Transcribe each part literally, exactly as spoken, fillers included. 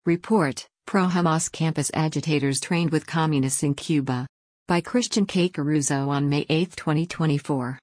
Report, Pro-Hamas campus agitators trained with communists in Cuba. By Christian K. Caruso on May eighth, twenty twenty-four.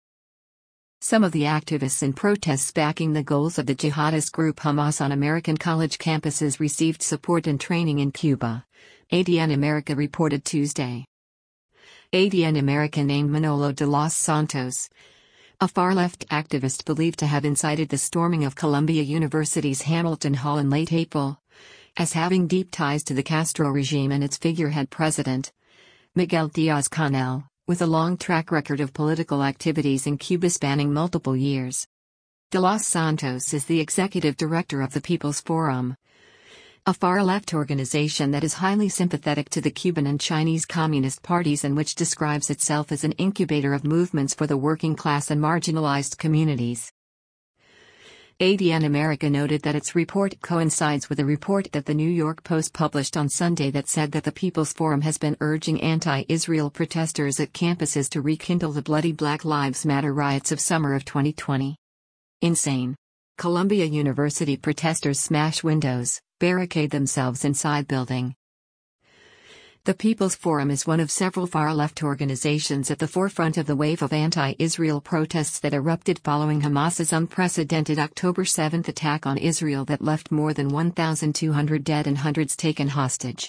Some of the activists in protests backing the goals of the jihadist group Hamas on American college campuses received support and training in Cuba, A D N America reported Tuesday. A D N America named Manolo de los Santos, a far-left activist believed to have incited the storming of Columbia University's Hamilton Hall in late April, as having deep ties to the Castro regime and its figurehead president, Miguel Díaz-Canel, with a long track record of political activities in Cuba spanning multiple years. De los Santos is the executive director of the People's Forum, a far-left organization that is highly sympathetic to the Cuban and Chinese Communist parties and which describes itself as an incubator of movements for the working class and marginalized communities. A D N America noted that its report coincides with a report that the New York Post published on Sunday that said that the People's Forum has been urging anti-Israel protesters at campuses to rekindle the bloody Black Lives Matter riots of summer of twenty twenty. Insane. Columbia University protesters smash windows, barricade themselves inside building. The People's Forum is one of several far-left organizations at the forefront of the wave of anti-Israel protests that erupted following Hamas's unprecedented October seventh attack on Israel that left more than one thousand two hundred dead and hundreds taken hostage.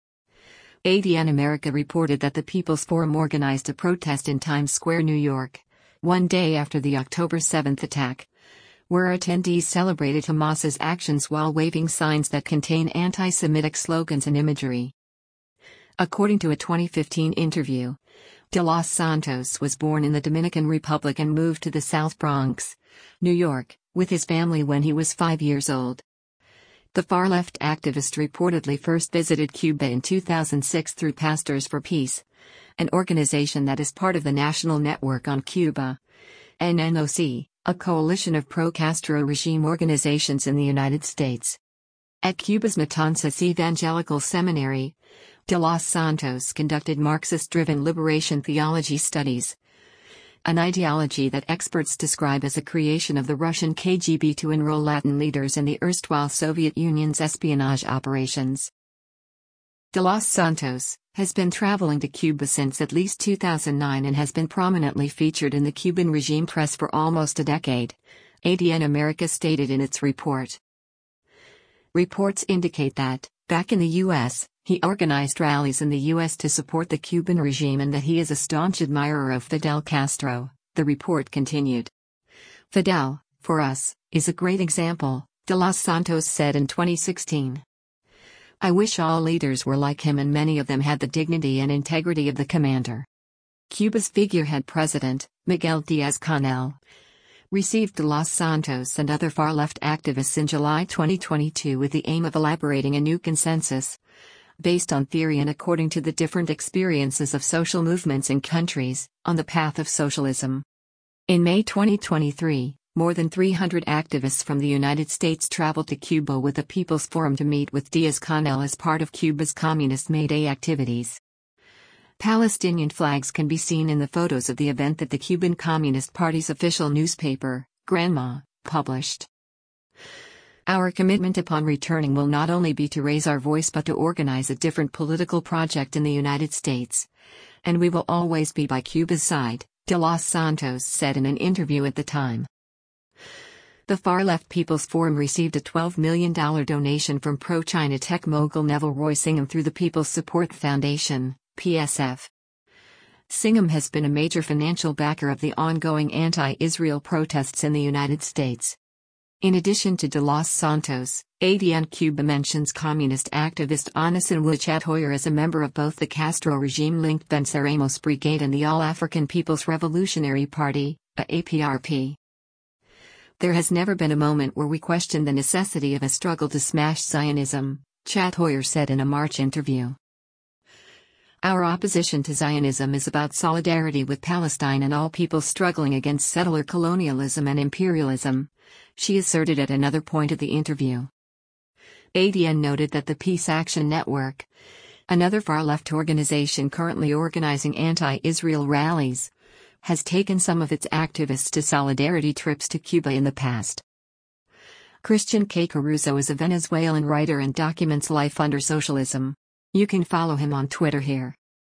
A D N America reported that the People's Forum organized a protest in Times Square, New York, one day after the October seventh attack, where attendees celebrated Hamas's actions while waving signs that contain anti-Semitic slogans and imagery. According to a twenty fifteen interview, De los Santos was born in the Dominican Republic and moved to the South Bronx, New York, with his family when he was five years old. The far-left activist reportedly first visited Cuba in two thousand six through Pastors for Peace, an organization that is part of the National Network on Cuba, N N O C, a coalition of pro-Castro regime organizations in the United States. At Cuba's Matanzas Evangelical Seminary, De los Santos conducted Marxist-driven liberation theology studies, an ideology that experts describe as a creation of the Russian K G B to enroll Latin leaders in the erstwhile Soviet Union's espionage operations. De los Santos has been traveling to Cuba since at least two thousand nine and has been prominently featured in the Cuban regime press for almost a decade, A D N America stated in its report. Reports indicate that, back in the U S, he organized rallies in the U S to support the Cuban regime and that he is a staunch admirer of Fidel Castro, the report continued. Fidel, for us, is a great example, De los Santos said in twenty sixteen. I wish all leaders were like him and many of them had the dignity and integrity of the commander. Cuba's figurehead president, Miguel Díaz-Canel, received De los Santos and other far-left activists in July twenty twenty-two with the aim of elaborating a new consensus, based on theory and according to the different experiences of social movements in countries, on the path of socialism. In May twenty twenty-three, more than three hundred activists from the United States traveled to Cuba with the People's Forum to meet with Díaz-Canel as part of Cuba's Communist May Day activities. Palestinian flags can be seen in the photos of the event that the Cuban Communist Party's official newspaper, Granma, published. Our commitment upon returning will not only be to raise our voice but to organize a different political project in the United States. And we will always be by Cuba's side, De los Santos said in an interview at the time. The far-left People's Forum received a twelve million dollars donation from pro-China tech mogul Neville Roy Singham through the People's Support Foundation, P S F. Singham has been a major financial backer of the ongoing anti-Israel protests in the United States. In addition to De los Santos, A D N Cuba mentions communist activist Anisinwa Chatoyer as a member of both the Castro regime-linked Venceremos Brigade and the All-African People's Revolutionary Party, A P R P. There has never been a moment where we question the necessity of a struggle to smash Zionism, Chatoyer said in a March interview. Our opposition to Zionism is about solidarity with Palestine and all people struggling against settler colonialism and imperialism, she asserted at another point of the interview. A D N noted that the Peace Action Network, another far-left organization currently organizing anti-Israel rallies, has taken some of its activists to solidarity trips to Cuba in the past. Christian K. Caruso is a Venezuelan writer and documents life under socialism. You can follow him on Twitter here.